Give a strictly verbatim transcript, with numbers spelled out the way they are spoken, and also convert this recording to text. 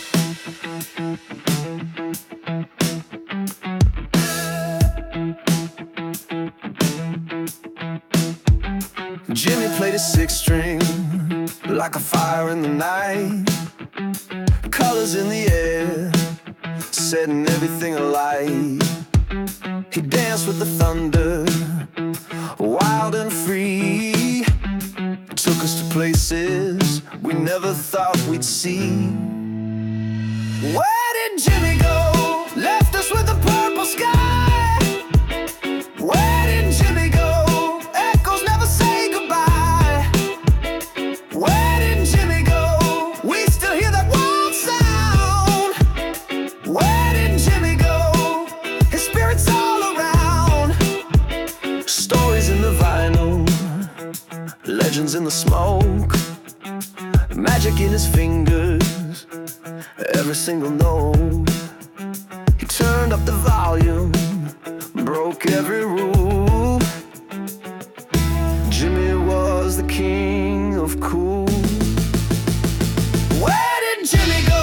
Jimmy played his sixth string like a fire in the night, colors in the air, setting everything alight. He danced with the thunder, wild and free, took us to places we never thought we'd see. Where did Jimmy go? Left us with the purple sky. Where did Jimmy go? Echoes never say goodbye. Where did Jimmy go? We still hear that wild sound. Where did Jimmy go? His spirit's all around. Stories in the vinyl, legends in the smoke, magic in his fingers, every single note. He turned up the volume, broke every rule. Jimmy was the king of cool. Where did Jimmy go?